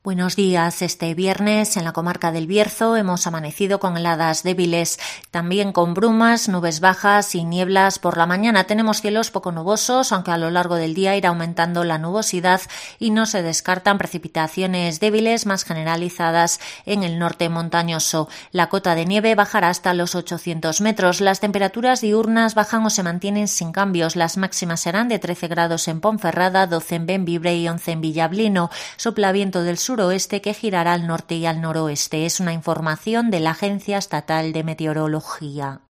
Buenos días. Este viernes en la comarca del Bierzo hemos amanecido con heladas débiles, también con brumas, nubes bajas y nieblas. Por la mañana tenemos cielos poco nubosos, aunque a lo largo del día irá aumentando la nubosidad y no se descartan precipitaciones débiles más generalizadas en el norte montañoso. La cota de nieve bajará hasta los 800 metros. Las temperaturas diurnas bajan o se mantienen sin cambios. Las máximas serán de 13 grados en Ponferrada, 12 en Bembibre y 11 en Villablino. Sopla viento del suroeste que girará al norte y al noroeste. Es una información de la Agencia Estatal de Meteorología.